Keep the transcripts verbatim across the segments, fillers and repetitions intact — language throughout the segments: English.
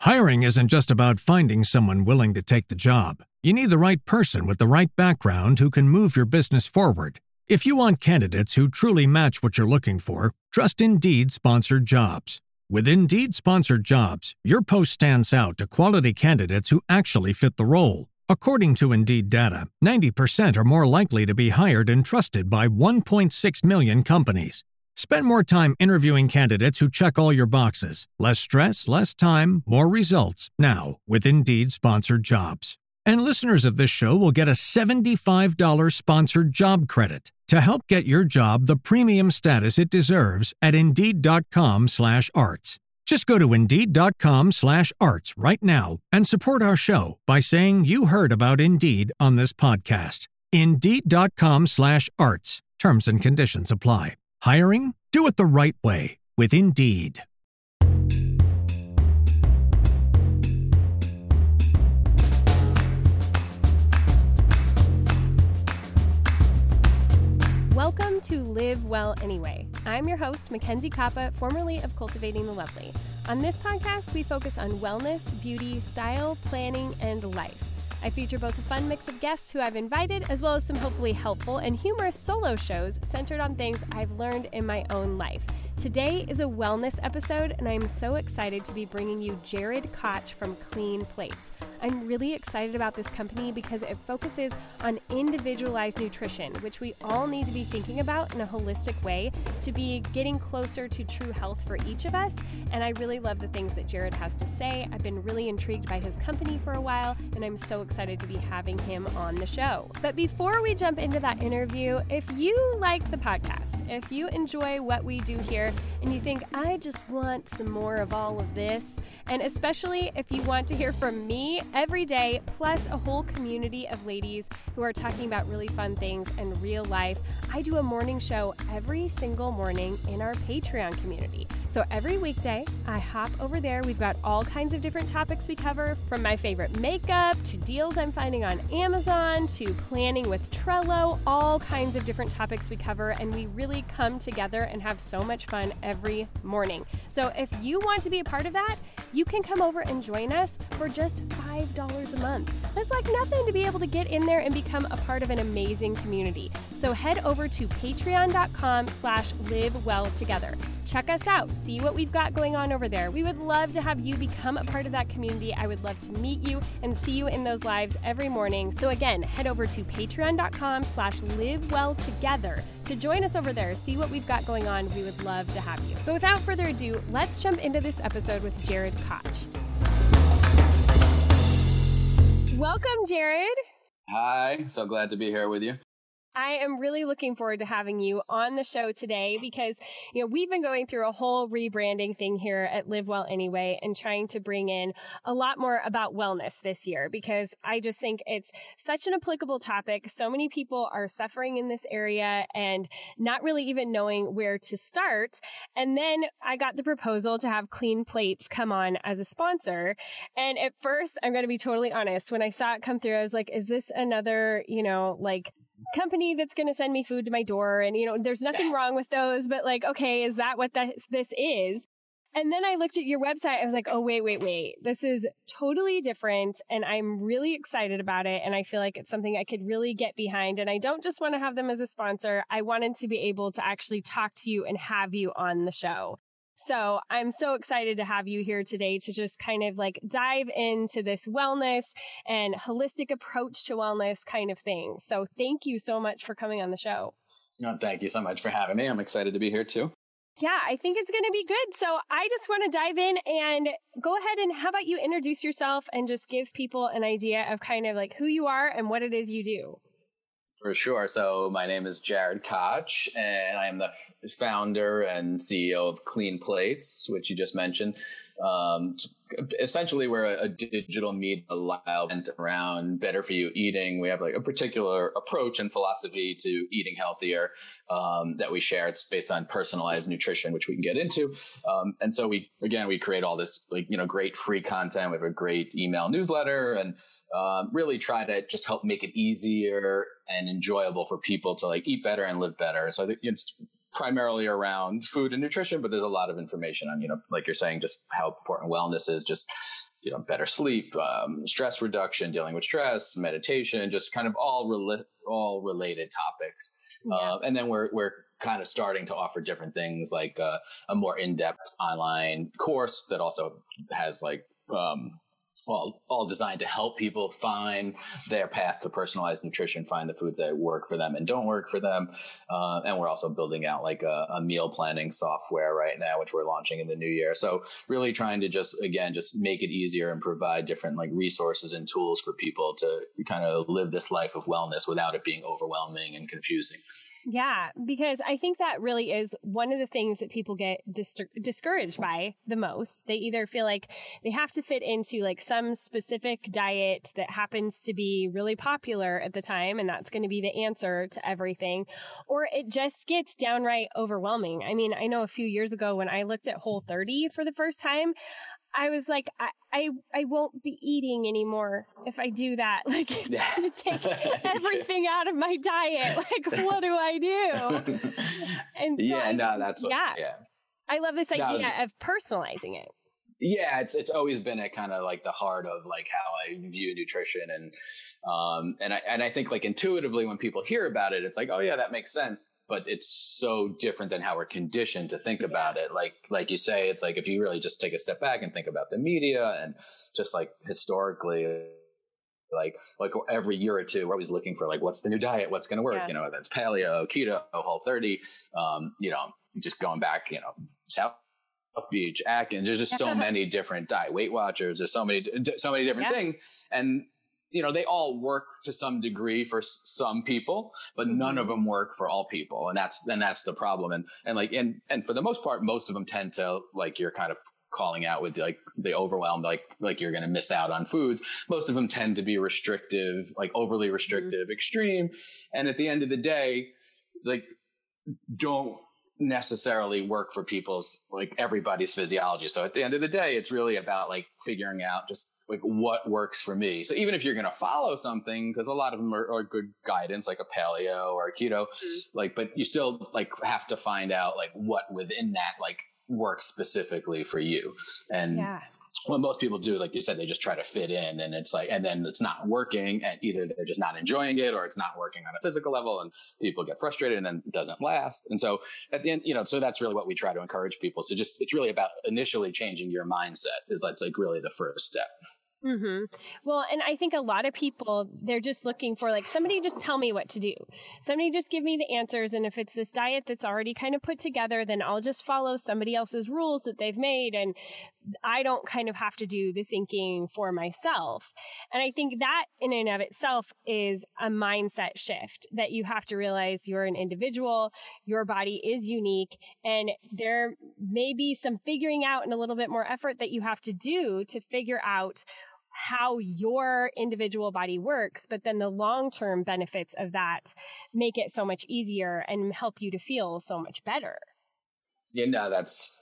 Hiring isn't just about finding someone willing to take the job. You need the right person with the right background who can move your business forward. If you want candidates who truly match what you're looking for, trust Indeed Sponsored Jobs. With Indeed Sponsored Jobs, your post stands out to quality candidates who actually fit the role. According to Indeed data, ninety percent are more likely to be hired and trusted by one point six million companies. Spend more time interviewing candidates who check all your boxes. Less stress, less time, more results. Now, with Indeed Sponsored Jobs. And listeners of this show will get a seventy-five dollars sponsored job credit to help get your job the premium status it deserves at Indeed.com slash arts. Just go to Indeed.com slash arts right now and support our show by saying you heard about Indeed on this podcast. Indeed.com slash arts. Terms and conditions apply. Hiring? Do it the right way with Indeed. Welcome to Live Well Anyway. I'm your host, Mackenzie Kappa, formerly of Cultivating the Lovely. On this podcast, we focus on wellness, beauty, style, planning, and life. I feature both a fun mix of guests who I've invited, as well as some hopefully helpful and humorous solo shows centered on things I've learned in my own life. Today is a wellness episode, and I'm so excited to be bringing you Jared Koch from Clean Plates. I'm really excited about this company because it focuses on individualized nutrition, which we all need to be thinking about in a holistic way to be getting closer to true health for each of us. And I really love the things that Jared has to say. I've been really intrigued by his company for a while, and I'm so excited to be having him on the show. But before we jump into that interview, if you like the podcast, if you enjoy what we do here, and you think, I just want some more of all of this, and especially if you want to hear from me every day, plus a whole community of ladies who are talking about really fun things and real life, I do a morning show every single morning in our Patreon community. So every weekday, I hop over there. We've got all kinds of different topics we cover, from my favorite makeup to deals I'm finding on Amazon to planning with Trello, all kinds of different topics we cover, and we really come together and have so much fun every morning. So if you want to be a part of that, you can come over and join us for just five dollars a month. That's like nothing to be able to get in there and become a part of an amazing community. So head over to patreon.com slash live well together. Check us out. See what we've got going on over there. We would love to have you become a part of that community. I would love to meet you and see you in those lives every morning. So again, head over to patreon.com slash live well together to join us over there. See what we've got going on. We would love to have you. But without further ado, let's jump into this episode with Jared Koch. Welcome, Jared. Hi, so glad to be here with you. I am really looking forward to having you on the show today because, you know, we've been going through a whole rebranding thing here at Live Well Anyway and trying to bring in a lot more about wellness this year because I just think it's such an applicable topic. So many people are suffering in this area and not really even knowing where to start. And then I got the proposal to have Clean Plates come on as a sponsor. And at first, I'm going to be totally honest, when I saw it come through, I was like, is this another, you know, like company that's going to send me food to my door? And, you know, there's nothing wrong with those, but like, okay, is that what this, this is? And then I looked at your website. I was like, oh, wait, wait, wait. This is totally different. And I'm really excited about it. And I feel like it's something I could really get behind. And I don't just want to have them as a sponsor. I wanted to be able to actually talk to you and have you on the show. So I'm so excited to have you here today to just kind of like dive into this wellness and holistic approach to wellness kind of thing. So thank you so much for coming on the show. No, thank you so much for having me. I'm excited to be here too. Yeah, I think it's going to be good. So I just want to dive in and go ahead and how about you introduce yourself and just give people an idea of kind of like who you are and what it is you do. For sure. So my name is Jared Koch, and I am the f- founder and C E O of Clean Plates, which you just mentioned. Um, essentially, we're a, a digital media event around better for you eating. We have like a particular approach and philosophy to eating healthier um, that we share. It's based on personalized nutrition, which we can get into. Um, and so we, again, we create all this like, you know, great free content. We have a great email newsletter and um, really try to just help make it easier and enjoyable for people to like eat better and live better. So I think it's primarily around food and nutrition, but there's a lot of information on, you know, like you're saying, just how important wellness is, just, you know, better sleep, um, stress reduction, dealing with stress, meditation, just kind of all rela- all related topics. Yeah. Uh, and then we're, we're kind of starting to offer different things like uh, a more in-depth online course that also has like, um, all, all designed to help people find their path to personalized nutrition, find the foods that work for them and don't work for them. Uh, and we're also building out like a, a meal planning software right now, which we're launching in the new year. So really trying to just, again, just make it easier and provide different like resources and tools for people to kind of live this life of wellness without it being overwhelming and confusing. Yeah, because I think that really is one of the things that people get dis- discouraged by the most. They either feel like they have to fit into like some specific diet that happens to be really popular at the time, and that's going to be the answer to everything, or it just gets downright overwhelming. I mean, I know a few years ago when I looked at Whole thirty for the first time, I was like, I, I, I won't be eating anymore if I do that. Like, it's going to take everything out of my diet. Like, what do I do? And so yeah, I, no, that's what, yeah. yeah. I love this idea no, was, of personalizing it. Yeah, it's it's always been a kind of like the heart of like how I view nutrition, and um and I and I think like intuitively when people hear about it, it's like, oh yeah, that makes sense. But it's so different than how we're conditioned to think about it. Like, like you say, it's like, if you really just take a step back and think about the media and just like historically, like, like every year or two, we're always looking for like, what's the new diet? What's going to work? Yeah. You know, that's paleo, keto, Whole thirty, um, you know, just going back, you know, South Beach, Atkins, there's just so many different diet, Weight Watchers, there's so many, so many different yeah. things. And, you know, they all work to some degree for s- some people, but mm-hmm. none of them work for all people. And that's, and that's the problem. And, and like, and, and for the most part, most of them tend to, like, you're kind of calling out with like the overwhelm, like, like you're going to miss out on foods. Most of them tend to be restrictive, like overly restrictive, mm-hmm. extreme. And at the end of the day, like, don't necessarily work for people's, like everybody's physiology. So at the end of the day, it's really about like figuring out just like what works for me. So even if you're going to follow something, because a lot of them are, are good guidance, like a paleo or a keto, mm-hmm. like, but you still like have to find out like what within that like works specifically for you. And yeah. what most people do, like you said, they just try to fit in, and it's like, and then it's not working, and either they're just not enjoying it or it's not working on a physical level, and people get frustrated and then it doesn't last. And so at the end, you know, so that's really what we try to encourage people. So just, it's really about initially changing your mindset is that's like really the first step. Mm-hmm. Well, and I think a lot of people, they're just looking for like, somebody just tell me what to do. Somebody just give me the answers. And if it's this diet that's already kind of put together, then I'll just follow somebody else's rules that they've made. And I don't kind of have to do the thinking for myself. And I think that in and of itself is a mindset shift, that you have to realize you're an individual, your body is unique, and there may be some figuring out and a little bit more effort that you have to do to figure out how your individual body works, but then the long-term benefits of that make it so much easier and help you to feel so much better. Yeah, no, that's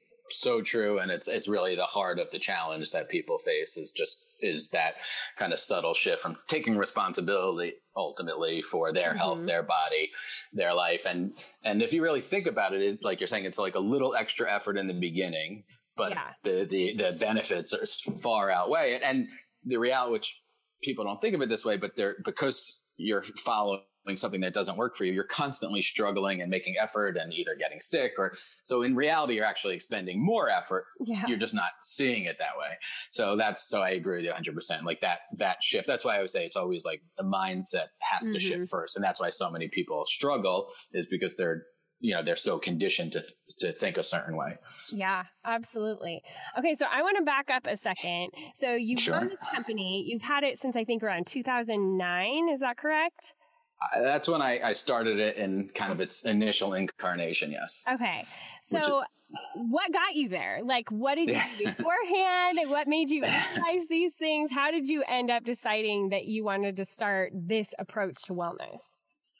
so true. And it's, it's really the heart of the challenge that people face is just, is that kind of subtle shift from taking responsibility ultimately for their mm-hmm. health, their body, their life. And, and if you really think about it, it's like you're saying, it's like a little extra effort in the beginning, but yeah. the, the, the benefits are far outweigh it. And the reality, which people don't think of it this way, but they're, because you're following something that doesn't work for you, you're constantly struggling and making effort and either getting sick or, so in reality, you're actually expending more effort. Yeah. You're just not seeing it that way. So that's, so I agree with you one hundred percent. Like that, that shift, that's why I would say it's always like the mindset has mm-hmm. to shift first. And that's why so many people struggle, is because they're, you know, they're so conditioned to to think a certain way. Yeah, absolutely. Okay, so I want to back up a second. So you sure. run this company, you've had it since I think around two thousand nine, is that correct? Uh, that's when I, I started it in kind of its initial incarnation, yes. Okay, so what got you there? Like, what did you do beforehand? What made you realize these things? How did you end up deciding that you wanted to start this approach to wellness?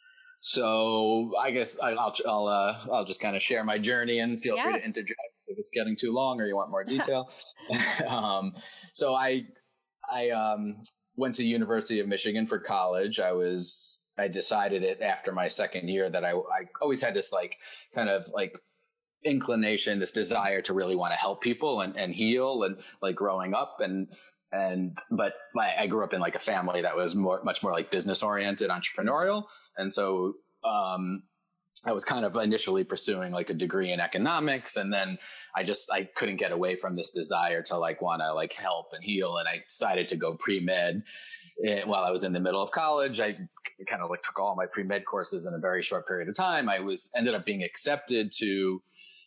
So I guess I'll I'll uh, I'll just kind of share my journey, and feel yeah. free to interject if it's getting too long or you want more detail. um, so I I um, went to University of Michigan for college. I was I decided it after my second year that I, I always had this like kind of like inclination, this desire to really want to help people and, and heal, and like growing up and, and, but my, I grew up in like a family that was more, much more like business oriented, entrepreneurial. And so, um, I was kind of initially pursuing like a degree in economics, and then I just, I couldn't get away from this desire to like want to like help and heal. And I decided to go pre-med. And while I was in the middle of college, I kind of like took all my pre-med courses in a very short period of time. I was ended up being accepted to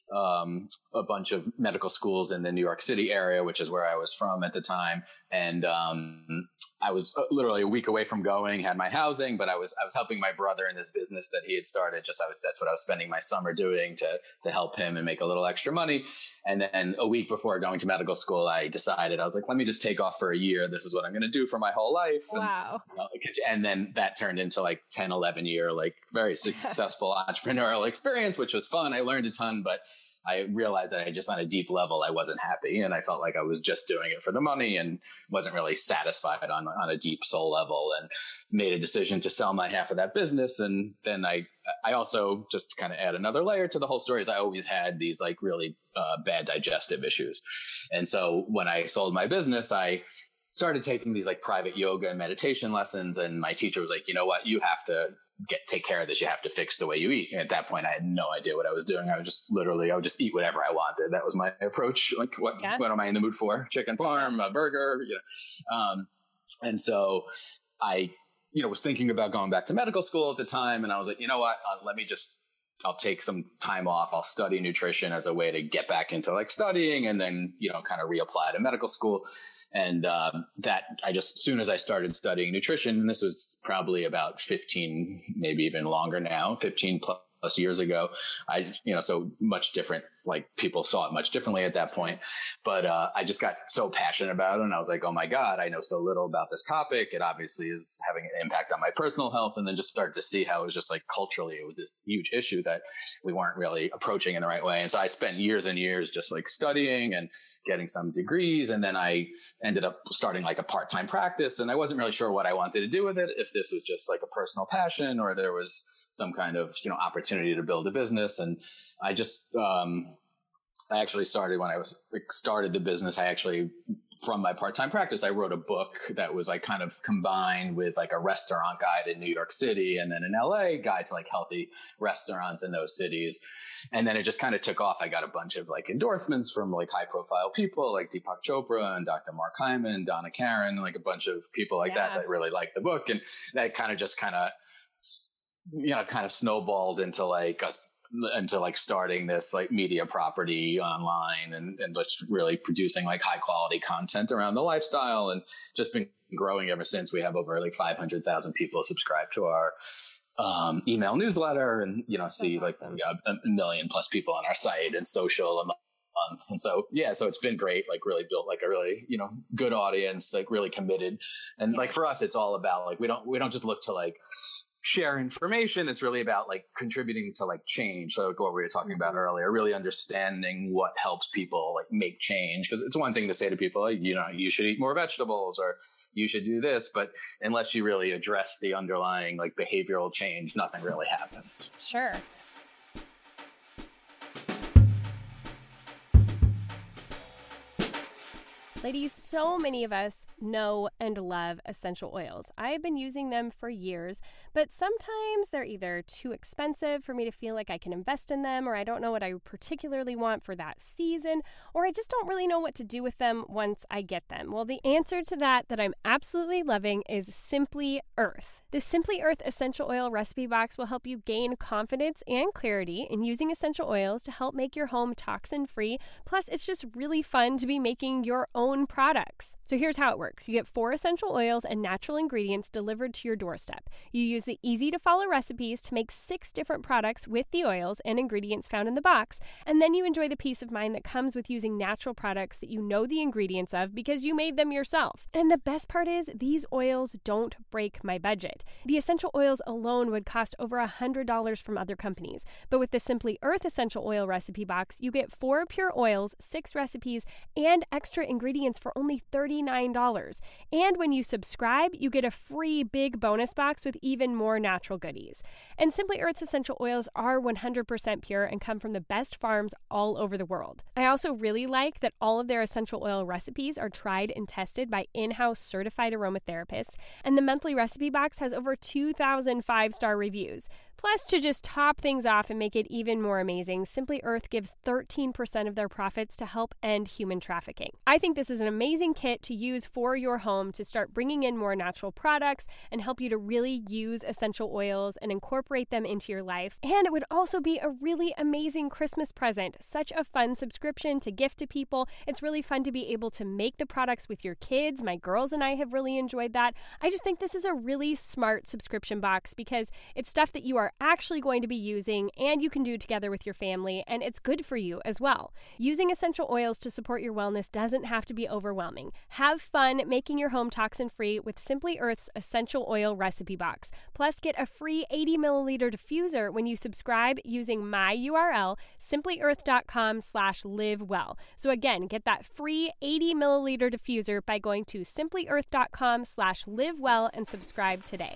um, a bunch of medical schools in the New York City area, which is where I was from at the time. And, um, I was literally a week away from going, had my housing, but I was, I was helping my brother in this business that he had started. Just, I was, that's what I was spending my summer doing to, to help him and make a little extra money. And then a week before going to medical school, I decided, I was like, let me just take off for a year. This is what I'm going to do for my whole life. Wow. And, you know, and then that turned into like ten, eleven year, like very successful entrepreneurial experience, which was fun. I learned a ton, but I realized that I just on a deep level, I wasn't happy. And I felt like I was just doing it for the money and wasn't really satisfied on, on a deep soul level, and made a decision to sell my half of that business. And then I, I also, just to kind of add another layer to the whole story, is I always had these like really uh, bad digestive issues. And so when I sold my business, I started taking these like private yoga and meditation lessons. And my teacher was like, you know what, you have to get, take care of this. You have to fix the way you eat. And at that point, I had no idea what I was doing. I would just literally, I would just eat whatever I wanted. That was my approach. Like, what, yeah. what am I in the mood for? Chicken parm, a burger, you know? Um, and so I, you know, was thinking about going back to medical school at the time. And I was like, you know what, uh, let me just, I'll take some time off. I'll study nutrition as a way to get back into like studying, and then, you know, kind of reapply to medical school. And um, that I just, as soon as I started studying nutrition, and this was probably about fifteen, maybe even longer now, fifteen plus years ago, I, you know, so much different, like people saw it much differently at that point. But uh, I just got so passionate about it. And I was like, oh my God, I know so little about this topic. It obviously is having an impact on my personal health. And then just started to see how it was just like culturally, it was this huge issue that we weren't really approaching in the right way. And so I spent years and years just like studying and getting some degrees. And then I ended up starting like a part-time practice. And I wasn't really sure what I wanted to do with it, if this was just like a personal passion or there was some kind of, you know, opportunity to build a business. And I just, um, I actually started when I was like, started the business. I actually, from my part-time practice, I wrote a book that was like kind of combined with like a restaurant guide in New York City, and then an L A guide to like healthy restaurants in those cities. And then it just kind of took off. I got a bunch of like endorsements from like high profile people like Deepak Chopra and Doctor Mark Hyman, Donna Karan, like a bunch of people like yeah. that that really liked the book. And that kind of just kind of, you know, kind of snowballed into like us into like starting this like media property online, and, and just really producing like high quality content around the lifestyle, and just been growing ever since. We have over like five hundred thousand people subscribe to our um, email newsletter, and, you know, see like you know, a million plus people on our site and social a month. And so, yeah, so it's been great, like really built like a really, you know, good audience, like really committed. And like for us, it's all about like, we don't, we don't just look to like share information. It's really about like contributing to like change. So like what we were talking about earlier, really understanding what helps people like make change. Because it's one thing to say to people, like, you know, you should eat more vegetables or you should do this, but unless you really address the underlying like behavioral change, nothing really happens. Sure. Ladies, so many of us know and love essential oils. I've been using them for years, but sometimes they're either too expensive for me to feel like I can invest in them, or I don't know what I particularly want for that season, or I just don't really know what to do with them once I get them. Well, the answer to that that I'm absolutely loving is Simply Earth. The Simply Earth Essential Oil Recipe Box will help you gain confidence and clarity in using essential oils to help make your home toxin-free. Plus, it's just really fun to be making your own products. So here's how it works. You get four essential oils and natural ingredients delivered to your doorstep. You use the easy-to-follow recipes to make six different products with the oils and ingredients found in the box, and then you enjoy the peace of mind that comes with using natural products that you know the ingredients of because you made them yourself. And the best part is, these oils don't break my budget. The essential oils alone would cost over one hundred dollars from other companies, but with the Simply Earth Essential Oil Recipe Box, you get four pure oils, six recipes, and extra ingredients ingredients for only thirty-nine dollars. And when you subscribe, you get a free big bonus box with even more natural goodies. And Simply Earth's essential oils are one hundred percent pure and come from the best farms all over the world. I also really like that all of their essential oil recipes are tried and tested by in-house certified aromatherapists, and the monthly recipe box has over two thousand five-star reviews. Plus, to just top things off and make it even more amazing, Simply Earth gives thirteen percent of their profits to help end human trafficking. I think this is an amazing kit to use for your home to start bringing in more natural products and help you to really use essential oils and incorporate them into your life. And it would also be a really amazing Christmas present. Such a fun subscription to gift to people. It's really fun to be able to make the products with your kids. My girls and I have really enjoyed that. I just think this is a really smart subscription box because it's stuff that you are actually going to be using and you can do together with your family, and it's good for you as well. Using essential oils to support your wellness doesn't have to be overwhelming. Have fun making your home toxin-free with Simply Earth's essential oil recipe box. Plus, get a free eighty milliliter diffuser when you subscribe using my U R L, simplyearth.com slash live well. So again, get that free eighty milliliter diffuser by going to simplyearth.com slash live well and subscribe today.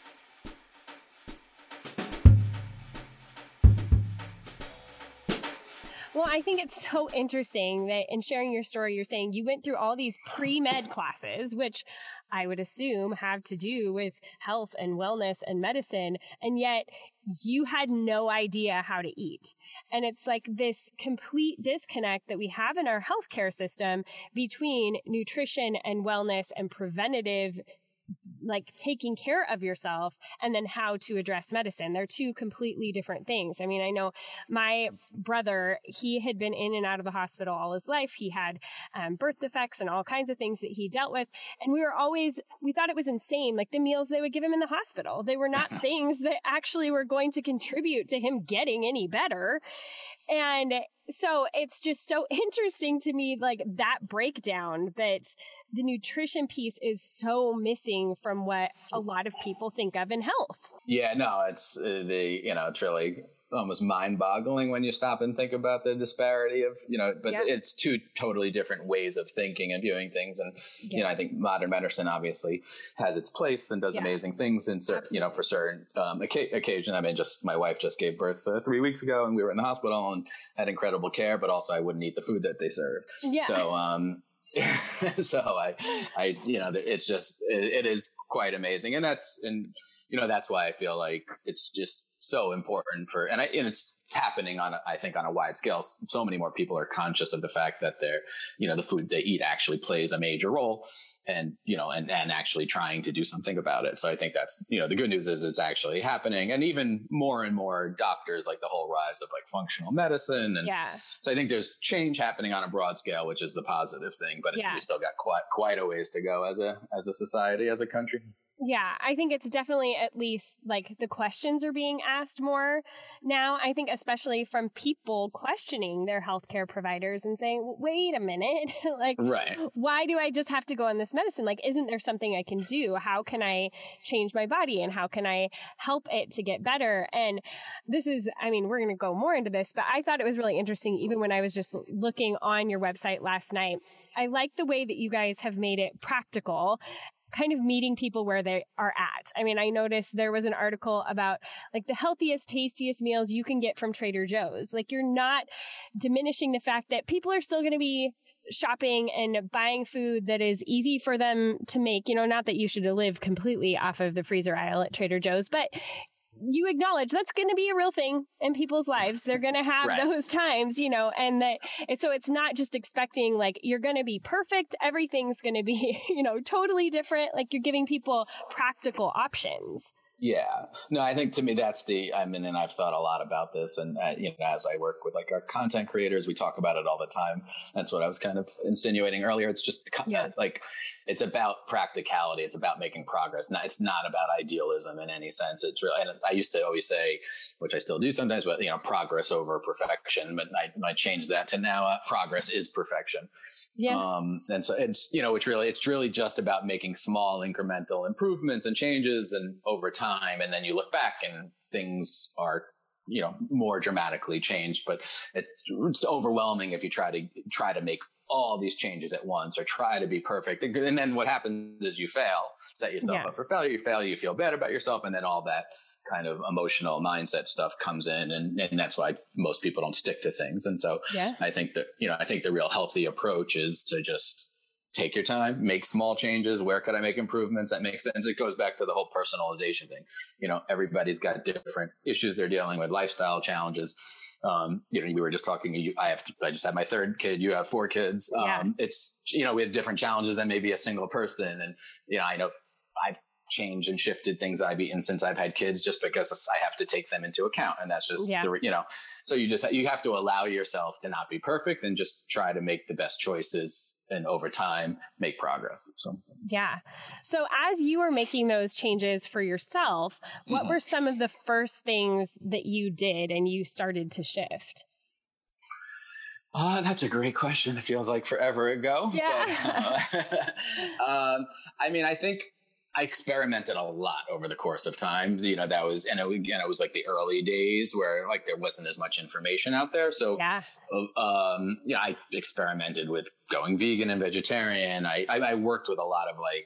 Well, I think it's so interesting that in sharing your story, you're saying you went through all these pre-med classes, which I would assume have to do with health and wellness and medicine, and yet you had no idea how to eat. And it's like this complete disconnect that we have in our healthcare system between nutrition and wellness and preventative, like taking care of yourself, and then how to address medicine. They're two completely different things. I mean, I know my brother, he had been in and out of the hospital all his life. He had um, birth defects and all kinds of things that he dealt with. And we were always, we thought it was insane. Like the meals they would give him in the hospital, they were not things that actually were going to contribute to him getting any better. And so it's just so interesting to me, like that breakdown that the nutrition piece is so missing from what a lot of people think of in health. Yeah, no, it's uh, the, you know, it's really almost mind boggling when you stop and think about the disparity of, you know, but yeah. It's two totally different ways of thinking and viewing things. And, yeah. you know, I think modern medicine obviously has its place and does yeah. amazing things in certain, you know, for certain um, oca- occasion. I mean, just my wife just gave birth uh, three weeks ago and we were in the hospital and had incredible care, but also I wouldn't eat the food that they serve. Yeah. So, um, so I, I, you know, it's just, it, it is quite amazing. And that's, and, you know, that's why I feel like it's just so important for, and, I, and it's, it's happening on, a, I think, on a wide scale. So many more people are conscious of the fact that they're, you know, the food they eat actually plays a major role, and, you know, and, and actually trying to do something about it. So I think that's, you know, the good news is it's actually happening, and even more and more doctors, like the whole rise of like functional medicine. And yeah. so I think there's change happening on a broad scale, which is the positive thing, but yeah. we still got quite, quite a ways to go as a, as a society, as a country. Yeah, I think it's definitely at least like the questions are being asked more now. I think especially from people questioning their healthcare providers and saying, wait a minute, like, right. why do I just have to go on this medicine? Like, isn't there something I can do? How can I change my body and how can I help it to get better? And this is, I mean, we're going to go more into this, but I thought it was really interesting. Even when I was just looking on your website last night, I like the way that you guys have made it practical, kind of meeting people where they are at. I mean, I noticed there was an article about like the healthiest, tastiest meals you can get from Trader Joe's. Like you're not diminishing the fact that people are still going to be shopping and buying food that is easy for them to make. You know, not that you should live completely off of the freezer aisle at Trader Joe's, but you acknowledge that's going to be a real thing in people's lives. They're going to have right. those times, you know, and that it's, so it's not just expecting like you're going to be perfect. Everything's going to be, you know, totally different. Like you're giving people practical options. Yeah, no, I think to me, that's the, I mean, and I've thought a lot about this, and uh, you know, as I work with like our content creators, we talk about it all the time. That's what I was kind of insinuating earlier. It's just yeah. like, it's about practicality. It's about making progress. Not, it's not about idealism in any sense. It's really, and I used to always say, which I still do sometimes, but you know, progress over perfection. But I, I changed that to now uh, progress is perfection. Yeah. Um, and so it's, you know, it's really, it's really just about making small incremental improvements and changes, and over time, and then you look back and things are, you know, more dramatically changed. But it, it's overwhelming if you try to try to make all these changes at once or try to be perfect. And then what happens is you fail, set yourself yeah. up for failure, you fail, you feel bad about yourself. And then all that kind of emotional mindset stuff comes in. And, and that's why most people don't stick to things. And so yeah. I think that, you know, I think the real healthy approach is to just take your time, make small changes. Where could I make improvements? That makes sense. It goes back to the whole personalization thing. You know, everybody's got different issues they're dealing with, lifestyle challenges. Um, you know, we were just talking, you, I have, I just had my third kid, you have four kids. Um, yeah. It's, you know, we have different challenges than maybe a single person. And, you know, I know I've changed and shifted things I've eaten since I've had kids just because I have to take them into account. And that's just, yeah. the, you know, so you just, you have to allow yourself to not be perfect and just try to make the best choices and over time make progress. So, yeah. So as you were making those changes for yourself, what mm-hmm. were some of the first things that you did and you started to shift? Oh, that's a great question. It feels like forever ago. Yeah. But, uh, um, I mean, I think I experimented a lot over the course of time. You know, that was, and it, again, it was like the early days where like there wasn't as much information out there. So, yeah. um, yeah, I experimented with going vegan and vegetarian. I, I, I worked with a lot of like,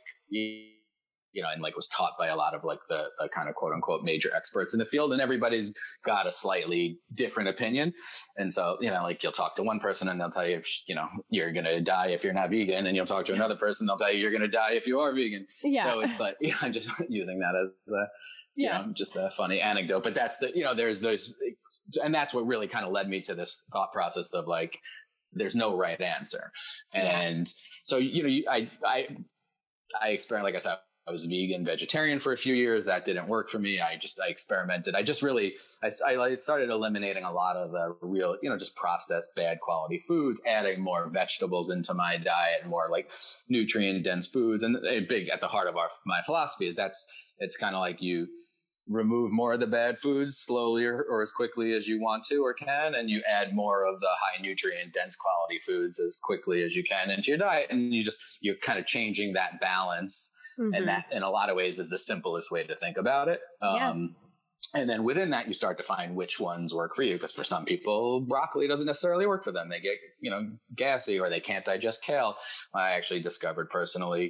you know, and like was taught by a lot of like the, the kind of quote unquote major experts in the field, and everybody's got a slightly different opinion. And so, you know, like you'll talk to one person and they'll tell you if, you know, you're going to die if you're not vegan, and you'll talk to another person, they'll tell you you're going to die if you are vegan. Yeah. So it's like, you know, I'm just using that as a, you yeah. know, just a funny anecdote, but that's the, you know, there's those, and that's what really kind of led me to this thought process of like, there's no right answer. Yeah. And so, you know, you, I, I, I experienced, like I said, I was vegan, vegetarian for a few years. That didn't work for me. I just, I experimented. I just really, I, I started eliminating a lot of the real, you know, just processed bad quality foods, adding more vegetables into my diet and more like nutrient dense foods. And a big at the heart of our, my philosophy is that's, it's kind of like you remove more of the bad foods slowly or, or as quickly as you want to or can, and you add more of the high nutrient dense quality foods as quickly as you can into your diet. And you just, you're kind of changing that balance. Mm-hmm. And that in a lot of ways is the simplest way to think about it. Yeah. Um, and then within that, you start to find which ones work for you. Because for some people, broccoli doesn't necessarily work for them. They get, you know, gassy or they can't digest kale. I actually discovered personally,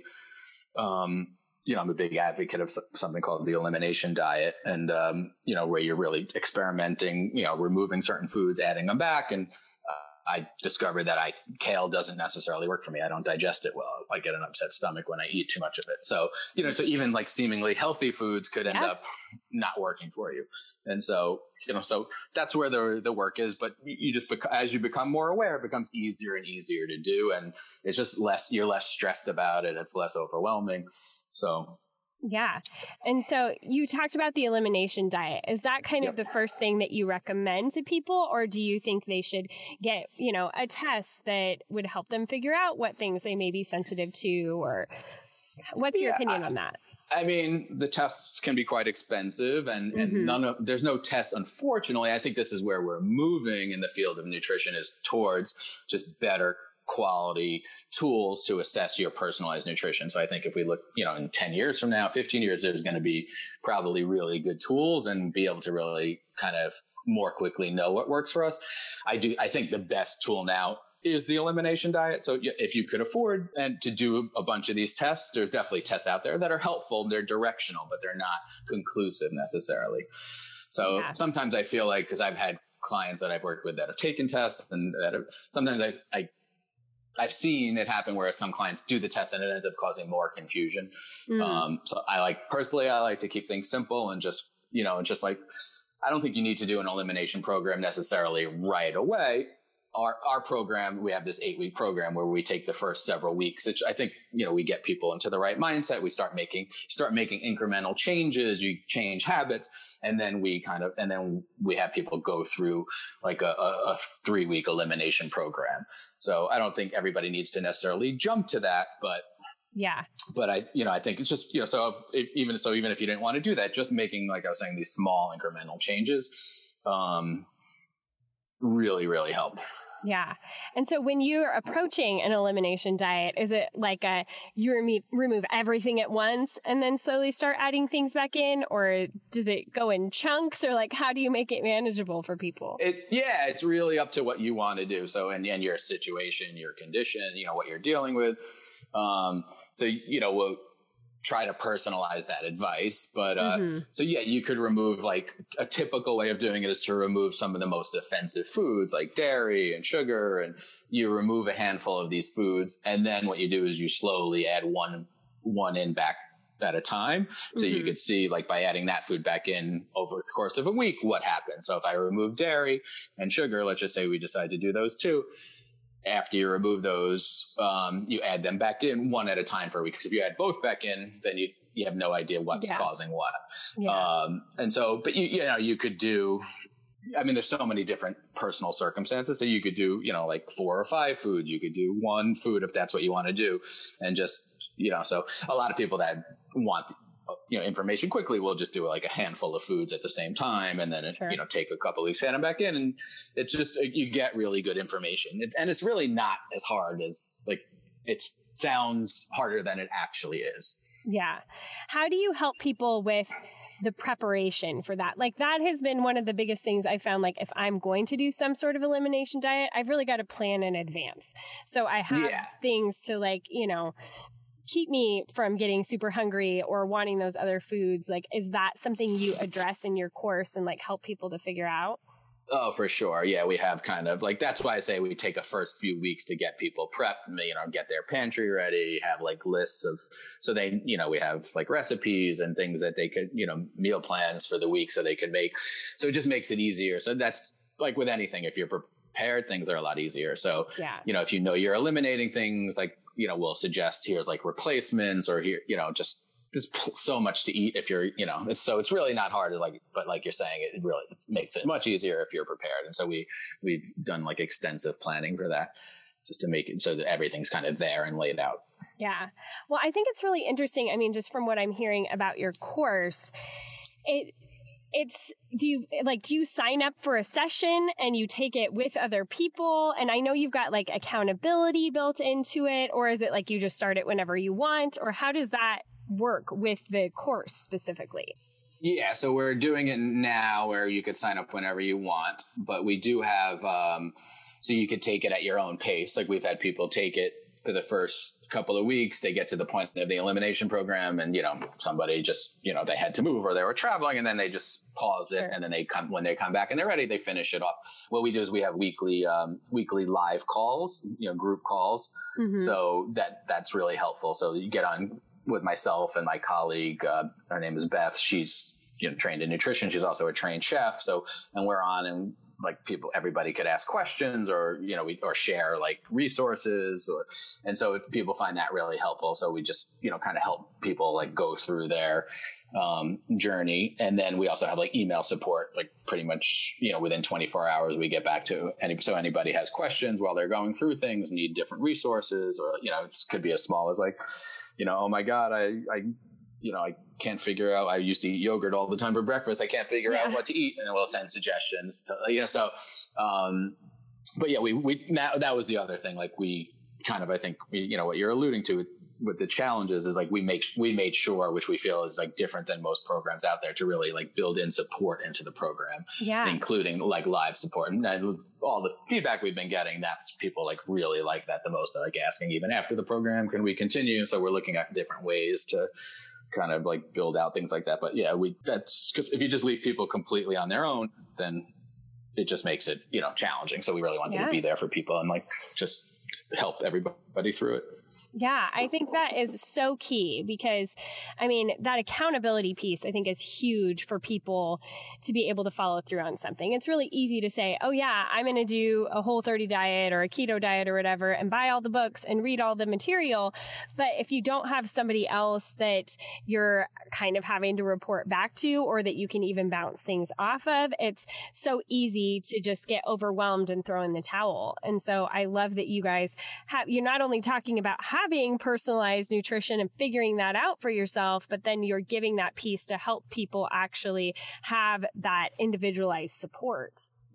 um, you know, I'm a big advocate of something called the elimination diet, and, um, you know, where you're really experimenting, you know, removing certain foods, adding them back. And uh, I discovered that I kale doesn't necessarily work for me. I don't digest it well. I get an upset stomach when I eat too much of it. So, you know, so even like seemingly healthy foods could end yeah. up not working for you. And so, you know, so that's where the the work is. But you just, bec- as you become more aware, it becomes easier and easier to do. And it's just less, you're less stressed about it. It's less overwhelming. So. Yeah. And so you talked about the elimination diet. Is that kind yep. of the first thing that you recommend to people? Or do you think they should get, you know, a test that would help them figure out what things they may be sensitive to? Or what's your yeah, opinion I, on that? I mean, the tests can be quite expensive, and, and mm-hmm. none of, there's no tests. Unfortunately, I think this is where we're moving in the field of nutrition, is towards just better quality tools to assess your personalized nutrition. So I think if we look, you know, in ten years from now, fifteen years, there's going to be probably really good tools and be able to really kind of more quickly know what works for us. I do. I think the best tool now is the elimination diet. So if you could afford and to do a bunch of these tests, there's definitely tests out there that are helpful. They're directional, but they're not conclusive necessarily. So yeah. sometimes I feel like, because I've had clients that I've worked with that have taken tests, and that have, sometimes I, I I've seen it happen where some clients do the test and it ends up causing more confusion. Mm. Um, so I like, personally, I like to keep things simple and just, you know, just like, I don't think you need to do an elimination program necessarily right away. Our, our program, we have this eight week program where we take the first several weeks, which I think, you know, we get people into the right mindset. We start making, start making incremental changes, you change habits, and then we kind of, and then we have people go through like a, a, a three week elimination program. So I don't think everybody needs to necessarily jump to that, but yeah, but I, you know, I think it's just, you know, so if, if, even, so even if you didn't want to do that, just making, like I was saying, these small incremental changes, um, really, really help. Yeah. And so when you're approaching an elimination diet, is it like a, you remo- remove everything at once and then slowly start adding things back in? Or does it go in chunks? Or like, how do you make it manageable for people? It, yeah, it's really up to what you want to do. So, and, and your situation, your condition, you know, what you're dealing with. Um, so, you know, we'll try to personalize that advice. But uh, mm-hmm. so, yeah, you could remove, like, a typical way of doing it is to remove some of the most offensive foods like dairy and sugar. And you remove a handful of these foods. And then what you do is you slowly add one, one in back at a time. So mm-hmm. you could see, like, by adding that food back in over the course of a week, what happens. So if I remove dairy and sugar, let's just say we decide to do those two. After you remove those, um, you add them back in one at a time for a week. Because if you add both back in, then you you have no idea what's yeah. causing what. Yeah. Um, and so, but you you know, you could do, I mean, there's so many different personal circumstances. So you could do, you know, like four or five foods. You could do one food if that's what you want to do. And just, you know, so a lot of people that want, you know, information quickly will just do like a handful of foods at the same time. And then, it, sure. you know, take a couple of weeks, add them back in. And it's just, you get really good information. It, and it's really not as hard as, like, it sounds harder than it actually is. Yeah. How do you help people with the preparation for that? Like, that has been one of the biggest things I found. Like, if I'm going to do some sort of elimination diet, I've really got to plan in advance. So I have yeah. things to, like, you know, keep me from getting super hungry or wanting those other foods. Like, is that something you address in your course and, like, help people to figure out? Oh, for sure. Yeah, we have kind of, like, that's why I say we take a first few weeks to get people prepped, you know, get their pantry ready, have, like, lists of, so they, you know, we have, like, recipes and things that they could, you know, meal plans for the week so they could make. So it just makes it easier. So that's, like, with anything, if you're prepared, things are a lot easier. So, yeah. you know, if you know you're eliminating things, like, you know, we'll suggest here's, like, replacements, or here, you know, just there's so much to eat if you're, you know, it's, so it's really not hard to, like, but like you're saying, it really it makes it much easier if you're prepared. And so we, we've done, like, extensive planning for that, just to make it so that everything's kind of there and laid out. Yeah. Well, I think it's really interesting. I mean, just from what I'm hearing about your course, it, It's, do you, like, do you sign up for a session and you take it with other people? And I know you've got, like, accountability built into it, or is it like you just start it whenever you want? Or how does that work with the course specifically? Yeah, so we're doing it now where you could sign up whenever you want, but we do have, um, so you could take it at your own pace. Like, we've had people take it for the first couple of weeks. They get to the point of the elimination program and, you know, somebody just, you know, they had to move or they were traveling, and then they just pause it. Sure. And then they come, when they come back and they're ready, they finish it off. What we do is we have weekly, um, weekly live calls, you know, group calls. Mm-hmm. So that, that's really helpful. So you get on with myself and my colleague, uh, her name is Beth. She's, you know, trained in nutrition. She's also a trained chef. So, and we're on, and, like, people, everybody could ask questions, or, you know, we, or share, like, resources, or, and so if people find that really helpful. So we just, you know, kind of help people, like, go through their, um, journey. And then we also have, like, email support, like, pretty much, you know, within twenty-four hours, we get back to any, so anybody has questions while they're going through things, need different resources, or, you know, it could be as small as, like, you know, oh my God, I, I, you know, I can't figure out, I used to eat yogurt all the time for breakfast. I can't figure yeah. out what to eat. And then we'll send suggestions to, you know, so, um, but yeah, we, we, now that was the other thing. Like, we kind of, I think, we, you know, what you're alluding to with, with the challenges is, like, we make, we made sure, which we feel is, like, different than most programs out there, to really, like, build in support into the program, yeah. including, like, live support. And all the feedback we've been getting, that's people, like, really like that the most, like, asking even after the program, can we continue? So we're looking at different ways to kind of, like, build out things like that. But yeah, we, that's because if you just leave people completely on their own, then it just makes it, you know, challenging. So we really wanted yeah. to be there for people and, like, just help everybody through it. Yeah, I think that is so key because, I mean, that accountability piece, I think, is huge for people to be able to follow through on something. It's really easy to say, oh, yeah, I'm going to do a Whole thirty diet or a keto diet or whatever and buy all the books and read all the material. But if you don't have somebody else that you're kind of having to report back to, or that you can even bounce things off of, it's so easy to just get overwhelmed and throw in the towel. And so I love that you guys have, you're not only talking about how having personalized nutrition and figuring that out for yourself, but then you're giving that piece to help people actually have that individualized support.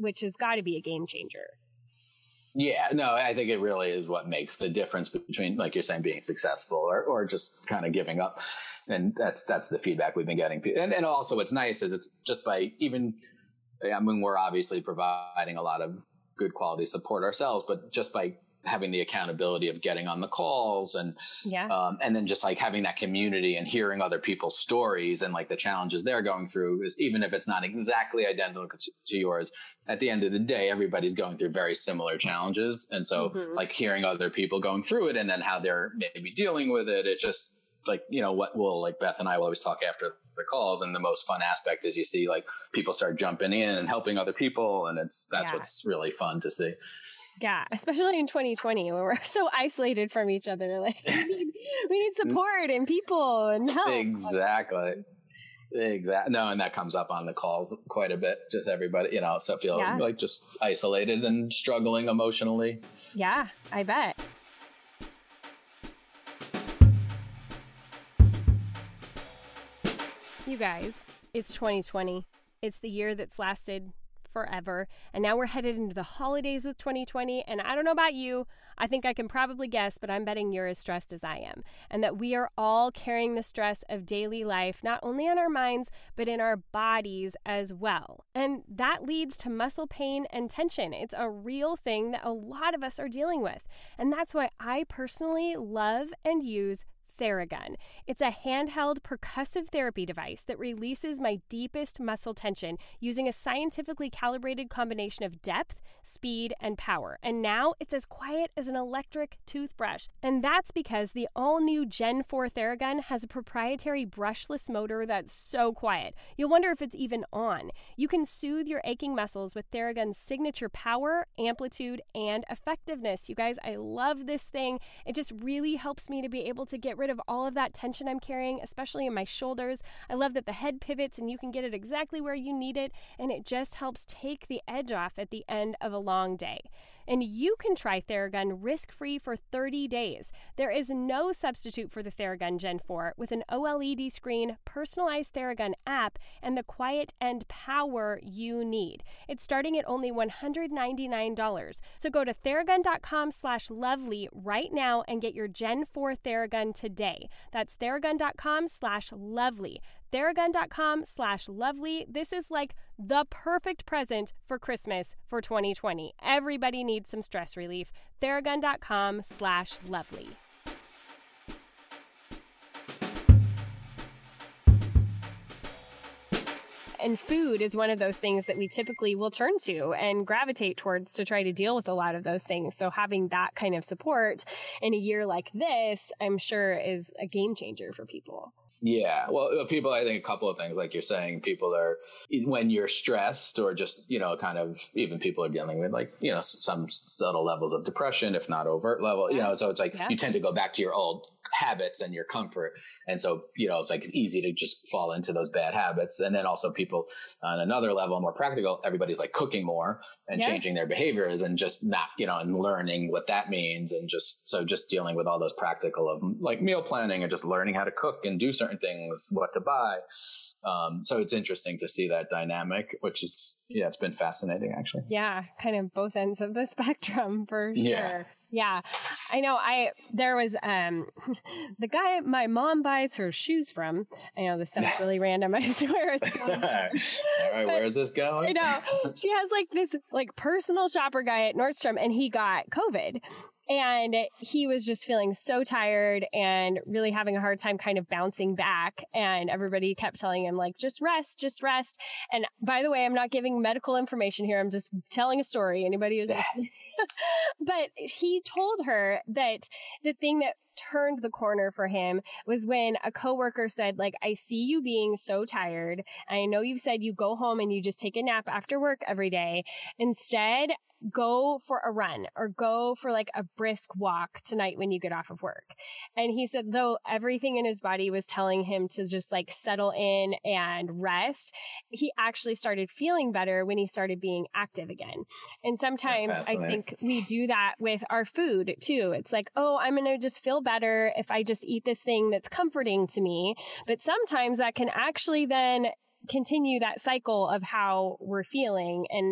which has got to be a game changer. Yeah, no, I think it really is what makes the difference between, like you're saying, being successful or, or just kind of giving up. And that's that's the feedback we've been getting. And, and also what's nice is it's just by even, I mean, we're obviously providing a lot of good quality support ourselves, but just by having the accountability of getting on the calls and yeah. um, and then just like having that community and hearing other people's stories and like the challenges they're going through is, even if it's not exactly identical to, to yours, at the end of the day, everybody's going through very similar challenges. And so mm-hmm. like hearing other people going through it and then how they're maybe dealing with it, it just like, you know, what will, like Beth and I will always talk after the calls. And the most fun aspect is you see like people start jumping in and helping other people. And it's, that's yeah. what's really fun to see. Yeah, especially in twenty twenty when we're so isolated from each other. Like we need, we need support and people and help. Exactly. Exactly. No, and that comes up on the calls quite a bit. Just everybody, you know, so feel yeah. like just isolated and struggling emotionally. Yeah, I bet. You guys, it's twenty twenty. It's the year that's lasted forever. And now we're headed into the holidays with twenty twenty. And I don't know about you, I think I can probably guess, but I'm betting you're as stressed as I am. And that we are all carrying the stress of daily life, not only on our minds, but in our bodies as well. And that leads to muscle pain and tension. It's a real thing that a lot of us are dealing with. And that's why I personally love and use Theragun. It's a handheld percussive therapy device that releases my deepest muscle tension using a scientifically calibrated combination of depth, speed, and power. And now it's as quiet as an electric toothbrush. And that's because the all-new Gen four Theragun has a proprietary brushless motor that's so quiet. You'll wonder if it's even on. You can soothe your aching muscles with Theragun's signature power, amplitude, and effectiveness. You guys, I love this thing. It just really helps me to be able to get rid of all of that tension I'm carrying, especially in my shoulders. I love that the head pivots and you can get it exactly where you need it, and it just helps take the edge off at the end of a long day. And you can try Theragun risk-free for thirty days. There is no substitute for the Theragun Gen four with an OLED screen, personalized Theragun app, and the quiet and power you need. It's starting at only one hundred ninety-nine dollars. So go to Theragun.com slash lovely right now and get your Gen four Theragun today. That's Theragun.com slash lovely. Theragun.com slash lovely. This is like the perfect present for Christmas for twenty twenty. Everybody needs some stress relief. Theragun.com slash lovely. And food is one of those things that we typically will turn to and gravitate towards to try to deal with a lot of those things. So having that kind of support in a year like this, I'm sure is a game changer for people. Yeah. Well, people, I think a couple of things, like you're saying, people are, when you're stressed or just, you know, kind of, even people are dealing with like, you know, some subtle levels of depression, if not overt level, you know, so it's like, yeah. you tend to go back to your old habits and your comfort. And so, you know, it's like easy to just fall into those bad habits. And then also people on another level, more practical, everybody's like cooking more and yeah. changing their behaviors and just not, you know, and learning what that means. And just, so just dealing with all those practical of like meal planning and just learning how to cook and do certain things, what to buy. Um, so it's interesting to see that dynamic, which is, yeah, it's been fascinating actually. Yeah. Kind of both ends of the spectrum for sure. Yeah. Yeah, I know. I there was um the guy my mom buys her shoes from. I know this sounds really random. I swear it's going. All right, where is this going? I know. She has like this like personal shopper guy at Nordstrom, and he got COVID. And he was just feeling so tired and really having a hard time kind of bouncing back. And everybody kept telling him, like, just rest, just rest. And by the way, I'm not giving medical information here. I'm just telling a story. Anybody who's But he told her that the thing that turned the corner for him was when a coworker said, like, I see you being so tired. I know you've said you go home and you just take a nap after work every day. Instead, go for a run or go for like a brisk walk tonight when you get off of work. And he said, though everything in his body was telling him to just like settle in and rest, he actually started feeling better when he started being active again. And sometimes I think we do that with our food too. It's like, oh, I'm going to just feel better if I just eat this thing that's comforting to me. But sometimes that can actually then continue that cycle of how we're feeling. And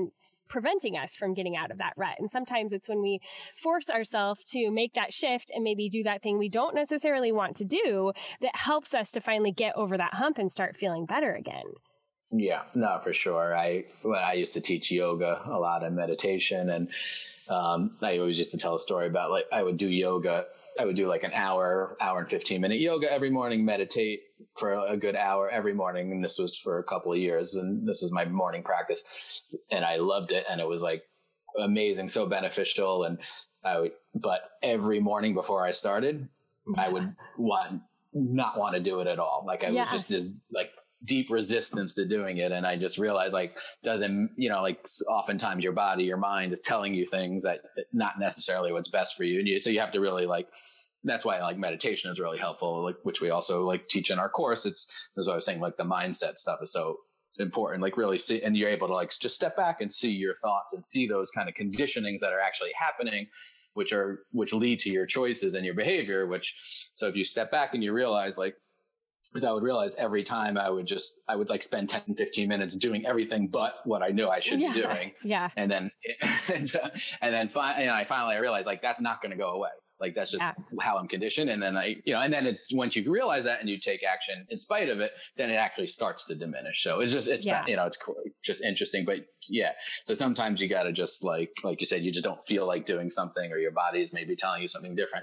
preventing us from getting out of that rut. And sometimes it's when we force ourselves to make that shift and maybe do that thing we don't necessarily want to do that helps us to finally get over that hump and start feeling better again. Yeah, no, for sure. I when I used to teach yoga a lot and meditation, and um, I always used to tell a story about like I would do yoga. I would do like an hour, hour and fifteen minute yoga every morning, meditate for a good hour every morning. And this was for a couple of years. And this was my morning practice. And I loved it. And it was like amazing, so beneficial. And I would, but every morning before I started, yeah. I would want, not want to do it at all. Like I yeah. was just, just like deep resistance to doing it. And I just realized like, doesn't, you know, like oftentimes your body, your mind is telling you things that not necessarily what's best for you. And you, so you have to really like, that's why like meditation is really helpful, like, which we also like teach in our course. It's, as I was saying, like the mindset stuff is so important, like really see, and you're able to like just step back and see your thoughts and see those kind of conditionings that are actually happening, which are, which lead to your choices and your behavior, which, so if you step back and you realize like, because I would realize every time I would just, I would like spend ten, fifteen minutes doing everything but what I knew I should yeah. be doing. Yeah. And then, and, and then fi- and I finally, I realized like, that's not going to go away. Like, that's just yeah. how I'm conditioned. And then I, you know, and then it's, once you realize that and you take action in spite of it, then it actually starts to diminish. So it's just, it's, yeah. you know, it's just interesting, but yeah. So sometimes you got to just like, like you said, you just don't feel like doing something, or your body is maybe telling you something different.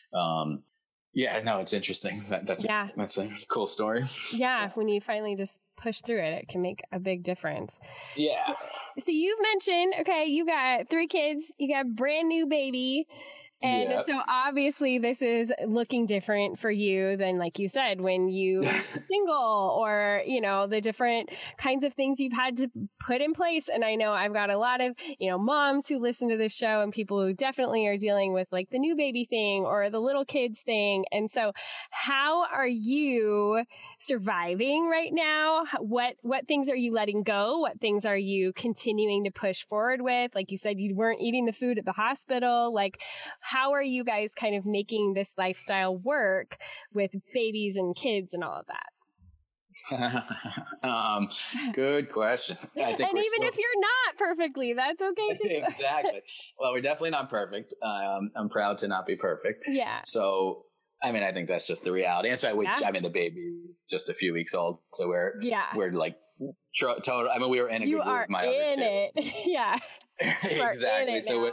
Um, Yeah, no, it's interesting. That, that's yeah. a, that's a cool story. Yeah, when you finally just push through it, it can make a big difference. Yeah. So you've mentioned, okay, you got three kids, you got a brand new baby. And yep. so obviously this is looking different for you than, like you said, when you were single, or, you know, the different kinds of things you've had to put in place. And I know I've got a lot of, you know, moms who listen to this show and people who definitely are dealing with like the new baby thing or the little kids thing. And so how are you surviving right now? What, what things are you letting go? What things are you continuing to push forward with? Like you said, you weren't eating the food at the hospital. Like, how are you guys kind of making this lifestyle work with babies and kids and all of that? um, good question. I think and even still... if you're not perfectly, that's okay too. Exactly. Well, we're definitely not perfect. Um, I'm proud to not be perfect. Yeah. So, I mean, I think that's just the reality. That's why we, yeah. I mean, the baby's just a few weeks old, so we're yeah. we're like tr- total. I mean, we were in a you good are group with my in other it. Yeah. Exactly. It so now. we're.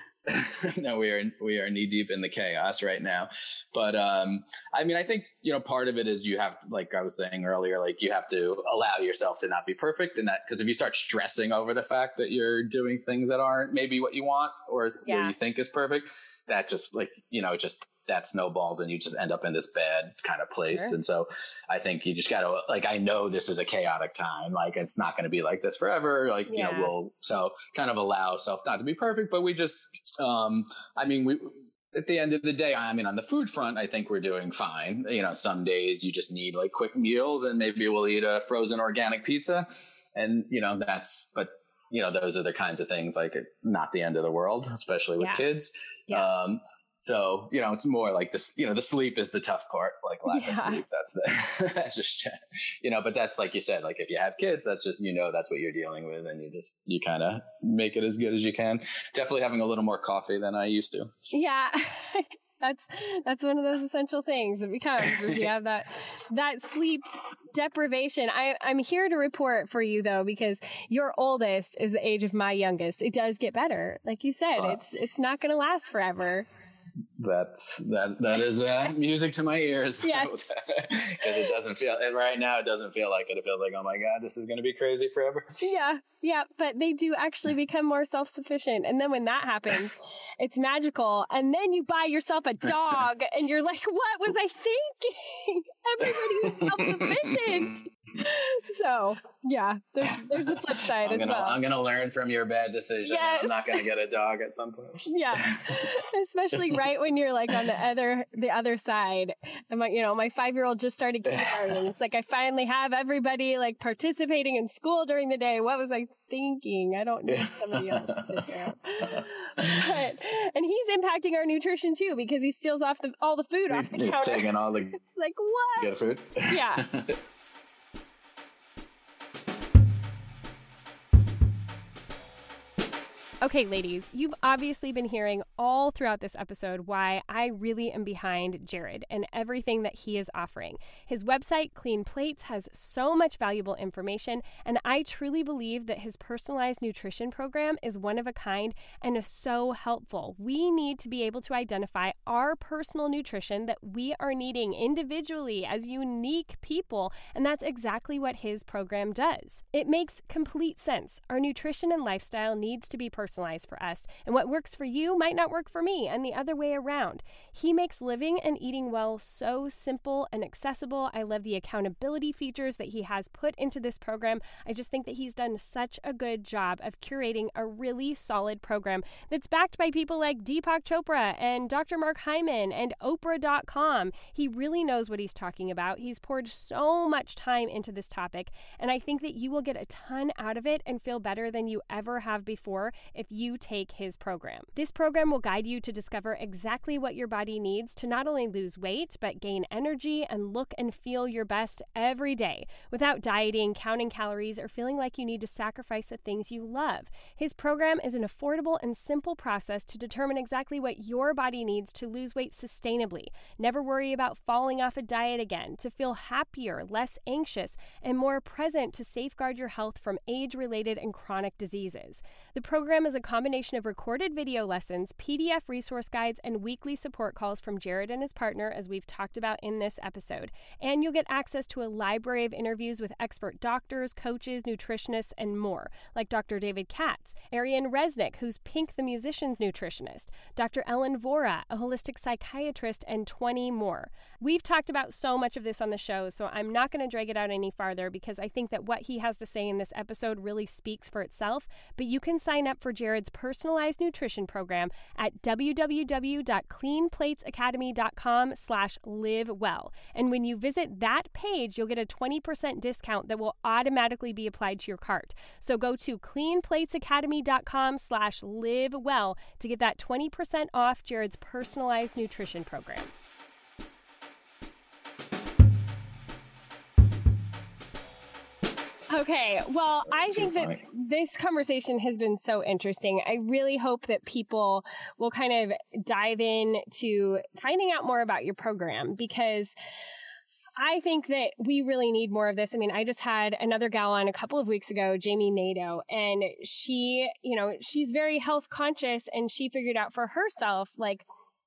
No, we are we are knee deep in the chaos right now. But um, I mean, I think, you know, part of it is you have, like I was saying earlier, like you have to allow yourself to not be perfect, and that, because if you start stressing over the fact that you're doing things that aren't maybe what you want or yeah. what you think is perfect, that just like, you know, just that snowballs and you just end up in this bad kind of place. Sure. And so I think you just got to, like, I know this is a chaotic time. Like, it's not going to be like this forever. Like, yeah. you know, we'll, so kind of allow self not to be perfect, but we just, um, I mean, we, at the end of the day, I mean, on the food front, I think we're doing fine. You know, some days you just need like quick meals, and maybe we'll eat a frozen organic pizza, and, you know, that's, but you know, those are the kinds of things, like, not the end of the world, especially with yeah. kids. Yeah. Um, So, you know, it's more like this, you know, the sleep is the tough part, like lack yeah. of sleep. That's the, that's just, you know, but that's like you said, like if you have kids, that's just, you know, that's what you're dealing with, and you just, you kind of make it as good as you can. Definitely having a little more coffee than I used to. Yeah. That's, that's one of those essential things it becomes, is you have that, that sleep deprivation. I, I'm here to report for you though, because your oldest is the age of my youngest. It does get better. Like you said, uh. it's, it's not going to last forever. That's that that is uh, music to my ears. Yeah. Because it doesn't feel, and right now it doesn't feel like it. It feels like, oh my God, this is going to be crazy forever. Yeah, yeah, but they do actually become more self-sufficient, and then when that happens, it's magical. And then you buy yourself a dog, and you're like, what was I thinking? Everybody was self-sufficient. So yeah, there's there's a flip side I'm as gonna, well. I'm gonna learn from your bad decision. Yes. I'm not gonna get a dog at some point. Yeah, especially right when you're like on the other the other side. I'm like, you know, my five year old just started kindergarten. It's like I finally have everybody like participating in school during the day. What was I thinking? I don't need somebody else to take care of. But, and he's impacting our nutrition too, because he steals off the all the food off the he's counter. He's taking all the. It's like, what? Good food. Yeah. Okay, ladies, you've obviously been hearing all throughout this episode why I really am behind Jared and everything that he is offering. His website, Clean Plates, has so much valuable information, and I truly believe that his personalized nutrition program is one of a kind and is so helpful. We need to be able to identify our personal nutrition that we are needing individually as unique people, and that's exactly what his program does. It makes complete sense. Our nutrition and lifestyle needs to be personalized. personalized for us, and what works for you might not work for me, and the other way around. He makes living and eating well so simple and accessible. I love the accountability features that he has put into this program. I just think that he's done such a good job of curating a really solid program that's backed by people like Deepak Chopra and Doctor Mark Hyman and Oprah dot com. He really knows what he's talking about. He's poured so much time into this topic, and I think that you will get a ton out of it and feel better than you ever have before if you take his program. This program will guide you to discover exactly what your body needs to not only lose weight, but gain energy and look and feel your best every day without dieting, counting calories, or feeling like you need to sacrifice the things you love. His program is an affordable and simple process to determine exactly what your body needs to lose weight sustainably. Never worry about falling off a diet again, to feel happier, less anxious, and more present to safeguard your health from age-related and chronic diseases. The program is a combination of recorded video lessons, P D F resource guides, and weekly support calls from Jared and his partner, as we've talked about in this episode. And you'll get access to a library of interviews with expert doctors, coaches, nutritionists, and more, like Doctor David Katz, Ariane Resnick, who's Pink the Musician's nutritionist, Doctor Ellen Vora, a holistic psychiatrist, and twenty more. We've talked about so much of this on the show, so I'm not going to drag it out any farther because I think that what he has to say in this episode really speaks for itself. But you can sign up for Jared's personalized nutrition program at www.cleanplatesacademy.com slash live well. And when you visit that page, you'll get a twenty percent discount that will automatically be applied to your cart. So go to cleanplatesacademy.com slash live well to get that twenty percent off Jared's personalized nutrition program. Okay, well, I think that this conversation has been so interesting. I really hope that people will kind of dive in to finding out more about your program, because I think that we really need more of this. I mean, I just had another gal on a couple of weeks ago, Jamie Nadeau, and she, you know, she's very health conscious, and she figured out for herself, like,